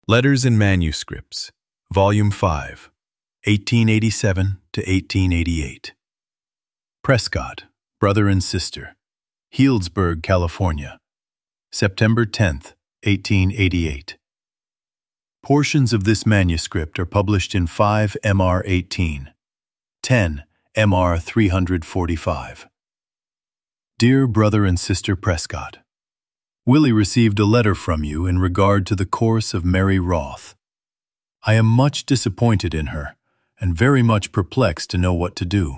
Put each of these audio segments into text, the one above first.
Letters and Manuscripts, Volume 5, 1887 to 1888. Prescott, Brother and Sister, Healdsburg, California, September 10th, 1888. Portions of this manuscript are published in 5 MR 18, 10 MR 345. Dear Brother and Sister Prescott, Willie received a letter from you in regard to the course of Mary Roth. I am much disappointed in her and very much perplexed to know what to do.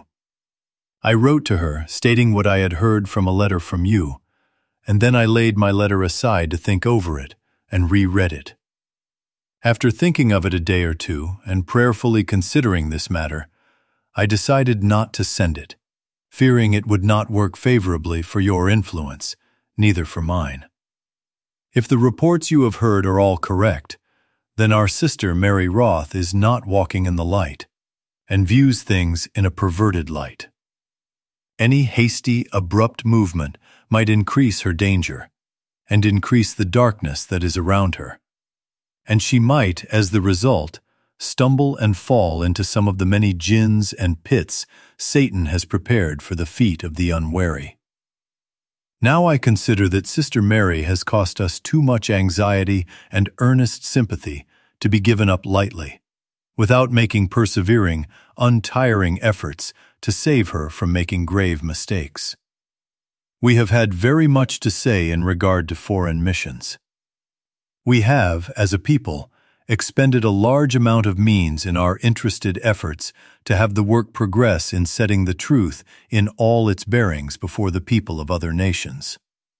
I wrote to her stating what I had heard from a letter from you, and then I laid my letter aside to think over it and reread it. After thinking of it a day or two and prayerfully considering this matter, I decided not to send it, fearing it would not work favorably for your influence, neither for mine. If the reports you have heard are all correct, then our sister Mary Roth is not walking in the light and views things in a perverted light. Any hasty, abrupt movement might increase her danger and increase the darkness that is around her, and she might, as the result, stumble and fall into some of the many gins and pits Satan has prepared for the feet of the unwary. Now I consider that Sister Mary has cost us too much anxiety and earnest sympathy to be given up lightly, without making persevering, untiring efforts to save her from making grave mistakes. We have had very much to say in regard to foreign missions. We have, as a people, expended a large amount of means in our interested efforts to have the work progress in setting the truth in all its bearings before the people of other nations.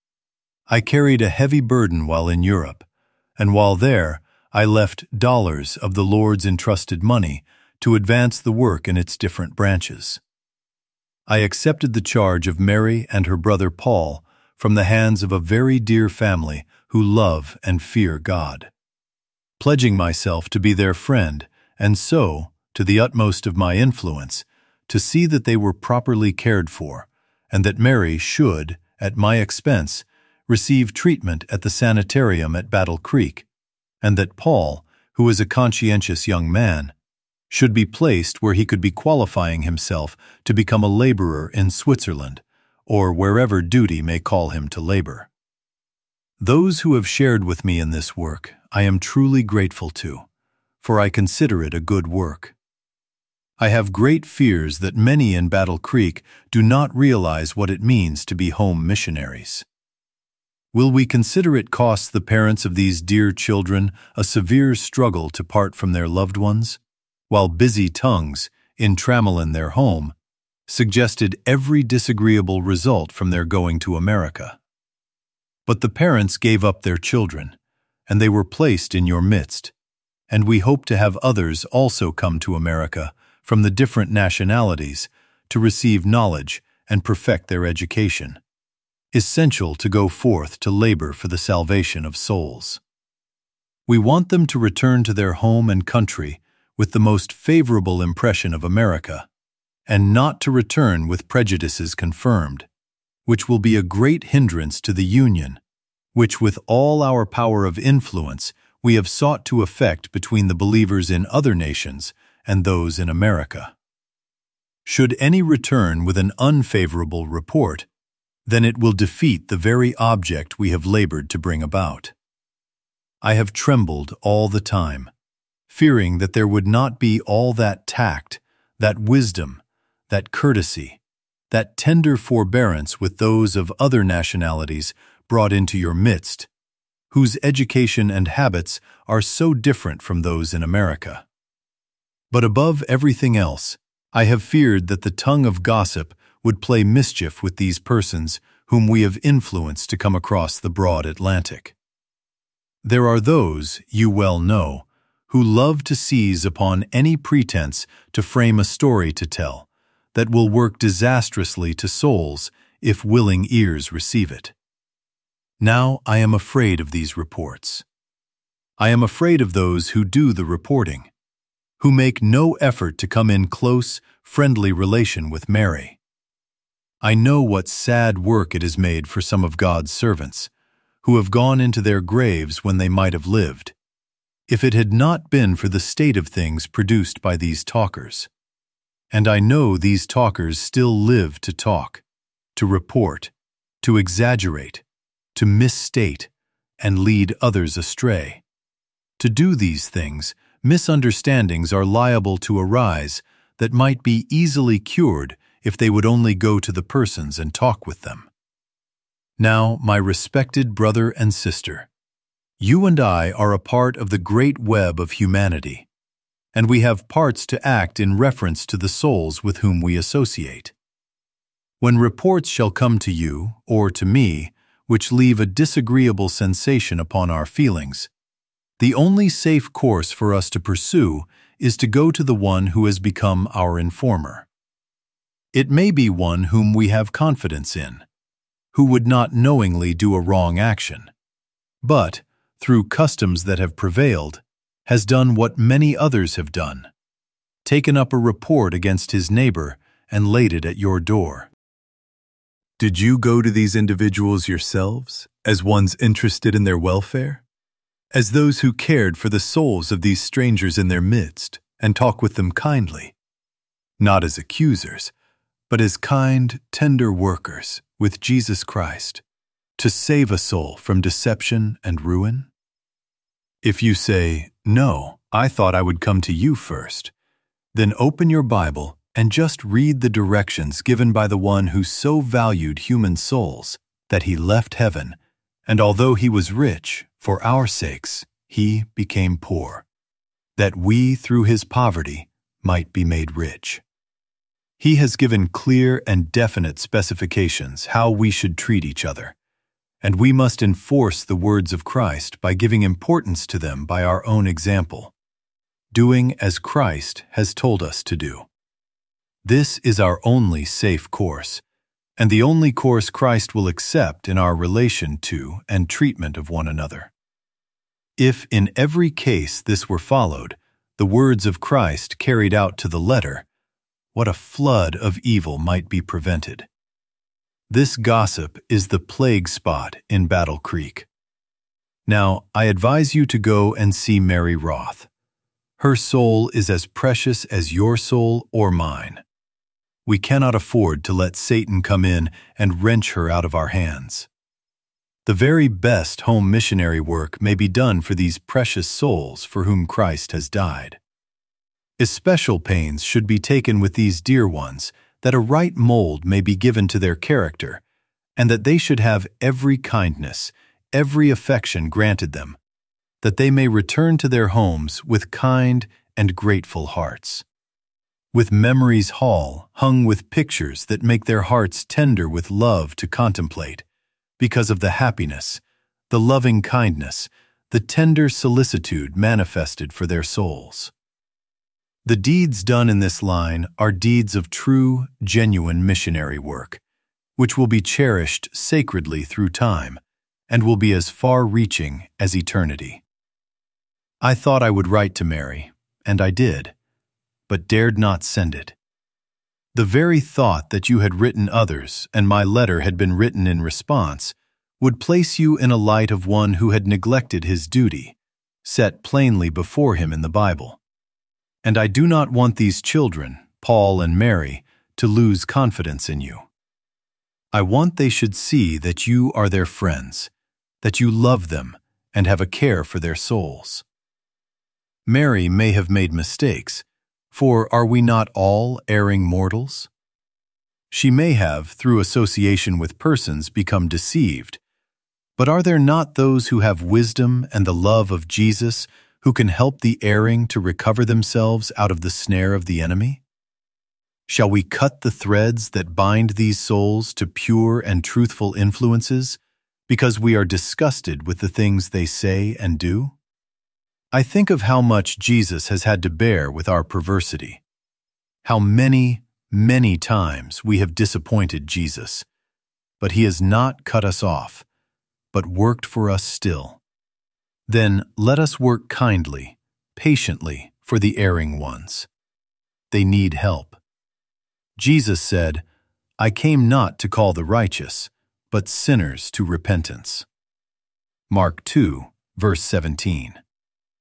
I carried a heavy burden while in Europe, and while there I left dollars of the Lord's entrusted money to advance the work in its different branches. I accepted the charge of Mary and her brother Paul from the hands of a very dear family who love and fear God, pledging myself to be their friend and so, to the utmost of my influence, to see that they were properly cared for, and that Mary should, at my expense, receive treatment at the sanitarium at Battle Creek, and that Paul, who is a conscientious young man, should be placed where he could be qualifying himself to become a laborer in Switzerland, or wherever duty may call him to labor. Those who have shared with me in this work I am truly grateful to, for I consider it a good work. I have great fears that many in Battle Creek do not realize what it means to be home missionaries. Will we consider it costs the parents of these dear children a severe struggle to part from their loved ones, while busy tongues, in Tramelin their home, suggested every disagreeable result from their going to America? But the parents gave up their children, and they were placed in your midst, and we hope to have others also come to America from the different nationalities to receive knowledge and perfect their education, essential to go forth to labor for the salvation of souls. We want them to return to their home and country with the most favorable impression of America, and not to return with prejudices confirmed, which will be a great hindrance to the union, which with all our power of influence we have sought to effect between the believers in other nations and those in America. Should any return with an unfavorable report, then it will defeat the very object we have labored to bring about. I have trembled all the time, fearing that there would not be all that tact, that wisdom, that courtesy, that tender forbearance with those of other nationalities brought into your midst, whose education and habits are so different from those in America. But above everything else, I have feared that the tongue of gossip would play mischief with these persons whom we have influenced to come across the broad Atlantic. There are those, you well know, who love to seize upon any pretense to frame a story to tell that will work disastrously to souls if willing ears receive it. Now I am afraid of these reports. I am afraid of those who do the reporting, who make no effort to come in close, friendly relation with Mary. I know what sad work it has made for some of God's servants, who have gone into their graves when they might have lived, if it had not been for the state of things produced by these talkers. And I know these talkers still live to talk, to report, to exaggerate, to misstate, and lead others astray. To do these things, misunderstandings are liable to arise that might be easily cured if they would only go to the persons and talk with them. Now, my respected brother and sister, you and I are a part of the great web of humanity, and we have parts to act in reference to the souls with whom we associate. When reports shall come to you, or to me, which leave a disagreeable sensation upon our feelings, the only safe course for us to pursue is to go to the one who has become our informer. It may be one whom we have confidence in, who would not knowingly do a wrong action, but, through customs that have prevailed, has done what many others have done, taken up a report against his neighbor and laid it at your door. Did you go to these individuals yourselves, as ones interested in their welfare? As those who cared for the souls of these strangers in their midst, and talk with them kindly? Not as accusers, but as kind, tender workers with Jesus Christ, to save a soul from deception and ruin? If you say, "No, I thought I would come to you first," then open your Bible and just read the directions given by the one who so valued human souls that he left heaven, and although he was rich, for our sakes he became poor, that we through his poverty might be made rich. He has given clear and definite specifications how we should treat each other, and we must enforce the words of Christ by giving importance to them by our own example, doing as Christ has told us to do. This is our only safe course, and the only course Christ will accept in our relation to and treatment of one another. If in every case this were followed, the words of Christ carried out to the letter, what a flood of evil might be prevented. This gossip is the plague spot in Battle Creek. Now, I advise you to go and see Mary Roth. Her soul is as precious as your soul or mine. We cannot afford to let Satan come in and wrench her out of our hands. The very best home missionary work may be done for these precious souls for whom Christ has died. Especial pains should be taken with these dear ones, that a right mold may be given to their character, and that they should have every kindness, every affection granted them, that they may return to their homes with kind and grateful hearts, with memories hung with pictures that make their hearts tender with love to contemplate, because of the happiness, the loving kindness, the tender solicitude manifested for their souls. The deeds done in this line are deeds of true, genuine missionary work, which will be cherished sacredly through time and will be as far-reaching as eternity. I thought I would write to Mary, and I did, but dared not send it. The very thought that you had written others and my letter had been written in response would place you in a light of one who had neglected his duty, set plainly before him in the Bible. And I do not want these children, Paul and Mary, to lose confidence in you. I want they should see that you are their friends, that you love them and have a care for their souls. Mary may have made mistakes, for are we not all erring mortals? She may have, through association with persons, become deceived, but are there not those who have wisdom and the love of Jesus who can help the erring to recover themselves out of the snare of the enemy? Shall we cut the threads that bind these souls to pure and truthful influences because we are disgusted with the things they say and do? I think of how much Jesus has had to bear with our perversity, how many, many times we have disappointed Jesus, but he has not cut us off, but worked for us still. Then let us work kindly, patiently for the erring ones. They need help. Jesus said, "I came not to call the righteous, but sinners to repentance." Mark 2, verse 17.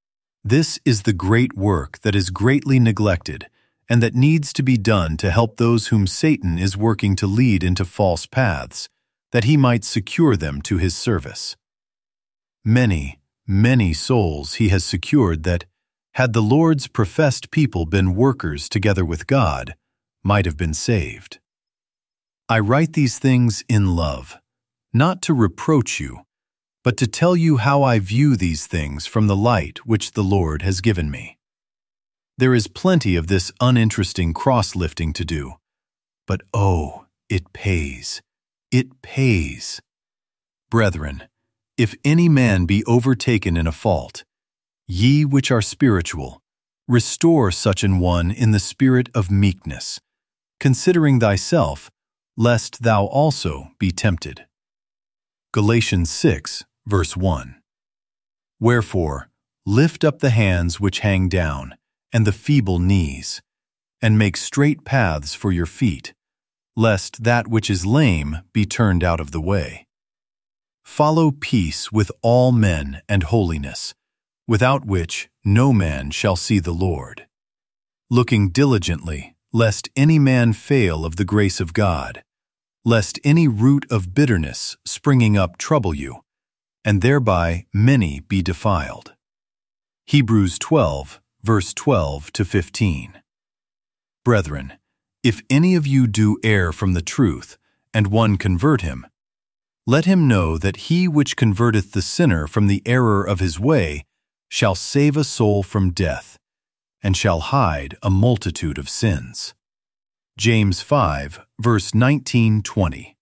This is the great work that is greatly neglected and that needs to be done to help those whom Satan is working to lead into false paths, that he might secure them to his service. Many, many souls he has secured that, had the Lord's professed people been workers together with God, might have been saved. I write these things in love, not to reproach you, but to tell you how I view these things from the light which the Lord has given me. There is plenty of this uninteresting cross-lifting to do, but oh, it pays. It pays. Brethren, if any man be overtaken in a fault, ye which are spiritual, restore such an one in the spirit of meekness, considering thyself, lest thou also be tempted. Galatians 6, verse 1. Wherefore, lift up the hands which hang down, and the feeble knees, and make straight paths for your feet, lest that which is lame be turned out of the way. Follow peace with all men and holiness, without which no man shall see the Lord. Looking diligently, lest any man fail of the grace of God, lest any root of bitterness springing up trouble you, and thereby many be defiled. Hebrews 12, verse 12 to 15. Brethren, if any of you do err from the truth, and one convert him, let him know that he which converteth the sinner from the error of his way shall save a soul from death, and shall hide a multitude of sins. James 5, verse 19-20.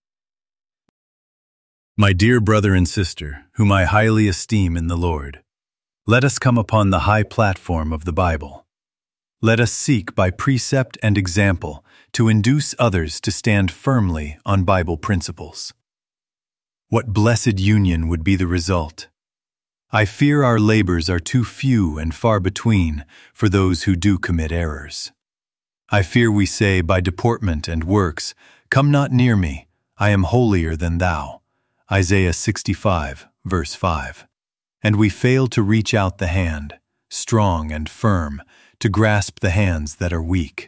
My dear brother and sister, whom I highly esteem in the Lord, let us come upon the high platform of the Bible. Let us seek by precept and example to induce others to stand firmly on Bible principles. What blessed union would be the result? I fear our labors are too few and far between for those who do commit errors. I fear we say by deportment and works, "Come not near me, I am holier than thou." Isaiah 65, verse 5. And we fail to reach out the hand, strong and firm, to grasp the hands that are weak.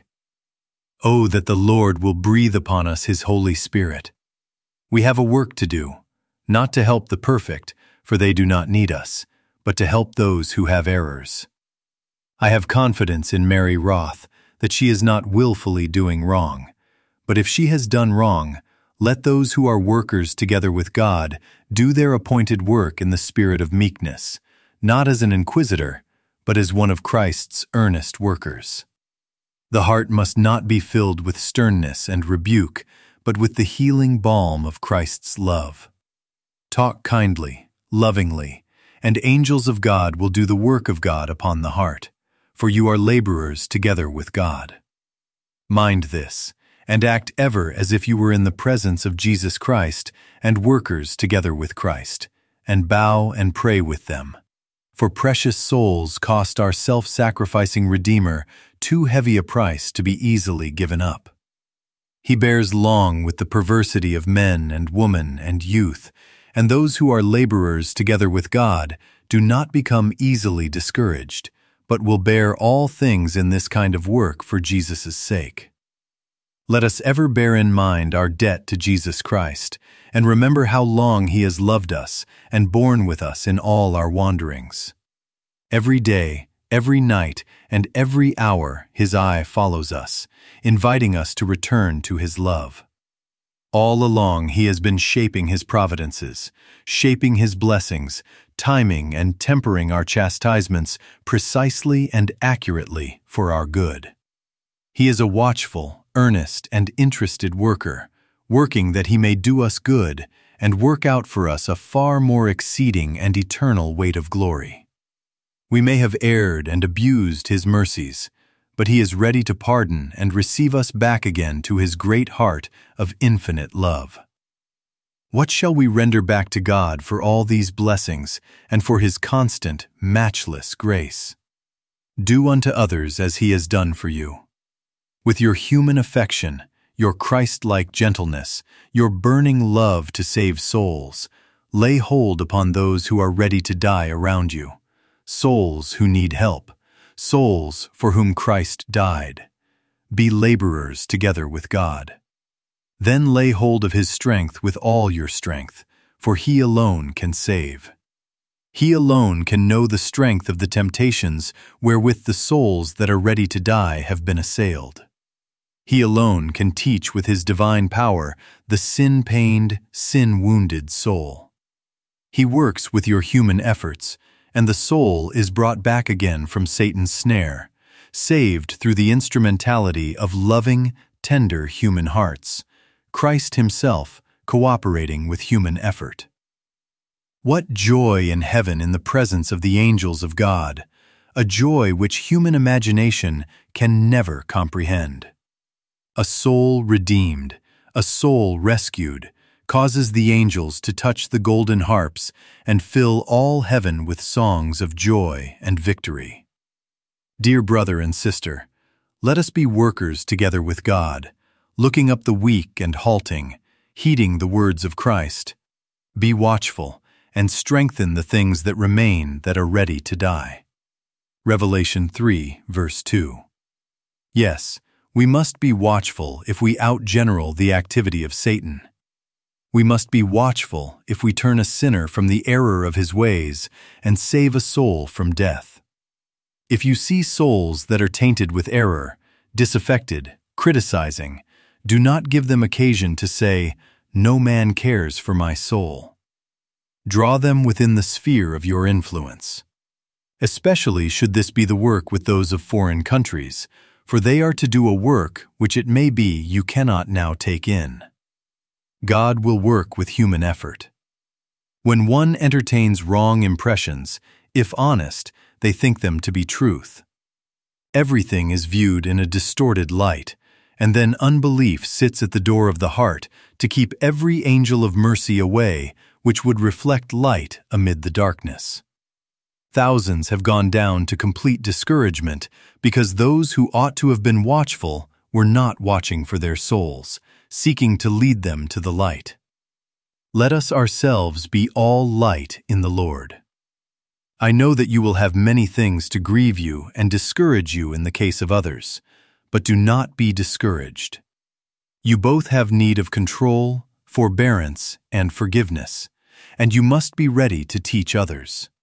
Oh, that the Lord will breathe upon us His Holy Spirit. We have a work to do, not to help the perfect, for they do not need us, but to help those who have errors. I have confidence in Mary Roth that she is not willfully doing wrong, but if she has done wrong, let those who are workers together with God do their appointed work in the spirit of meekness, not as an inquisitor, but as one of Christ's earnest workers. The heart must not be filled with sternness and rebuke, but with the healing balm of Christ's love. Talk kindly, lovingly, and angels of God will do the work of God upon the heart, for you are laborers together with God. Mind this, and act ever as if you were in the presence of Jesus Christ and workers together with Christ, and bow and pray with them. For precious souls cost our self-sacrificing Redeemer too heavy a price to be easily given up. He bears long with the perversity of men and women and youth, and those who are laborers together with God do not become easily discouraged, but will bear all things in this kind of work for Jesus' sake. Let us ever bear in mind our debt to Jesus Christ, and remember how long He has loved us and borne with us in all our wanderings. Every day, every night, and every hour His eye follows us, inviting us to return to His love. All along He has been shaping His providences, shaping His blessings, timing and tempering our chastisements precisely and accurately for our good. He is a watchful, earnest, and interested worker, working that He may do us good and work out for us a far more exceeding and eternal weight of glory. We may have erred and abused His mercies, but He is ready to pardon and receive us back again to His great heart of infinite love. What shall we render back to God for all these blessings and for His constant, matchless grace? Do unto others as He has done for you. With your human affection, your Christ-like gentleness, your burning love to save souls, lay hold upon those who are ready to die around you, souls who need help, souls for whom Christ died. Be laborers together with God. Then lay hold of His strength with all your strength, for He alone can save. He alone can know the strength of the temptations wherewith the souls that are ready to die have been assailed. He alone can teach with His divine power the sin-pained, sin-wounded soul. He works with your human efforts, and the soul is brought back again from Satan's snare, saved through the instrumentality of loving, tender human hearts, Christ Himself cooperating with human effort. What joy in heaven in the presence of the angels of God, a joy which human imagination can never comprehend. A soul redeemed, a soul rescued, causes the angels to touch the golden harps and fill all heaven with songs of joy and victory. Dear brother and sister, let us be workers together with God, looking up the weak and halting, heeding the words of Christ. Be watchful, and strengthen the things that remain that are ready to die. Revelation 3, verse 2. Yes, we must be watchful if we outgeneral the activity of Satan. We must be watchful if we turn a sinner from the error of his ways and save a soul from death. If you see souls that are tainted with error, disaffected, criticizing, do not give them occasion to say, "No man cares for my soul." Draw them within the sphere of your influence. Especially should this be the work with those of foreign countries, for they are to do a work which it may be you cannot now take in. God will work with human effort. When one entertains wrong impressions, if honest, they think them to be truth. Everything is viewed in a distorted light, and then unbelief sits at the door of the heart to keep every angel of mercy away, which would reflect light amid the darkness. Thousands have gone down to complete discouragement because those who ought to have been watchful were not watching for their souls, seeking to lead them to the light. Let us ourselves be all light in the Lord. I know that you will have many things to grieve you and discourage you in the case of others, but do not be discouraged. You both have need of control, forbearance, and forgiveness, and you must be ready to teach others.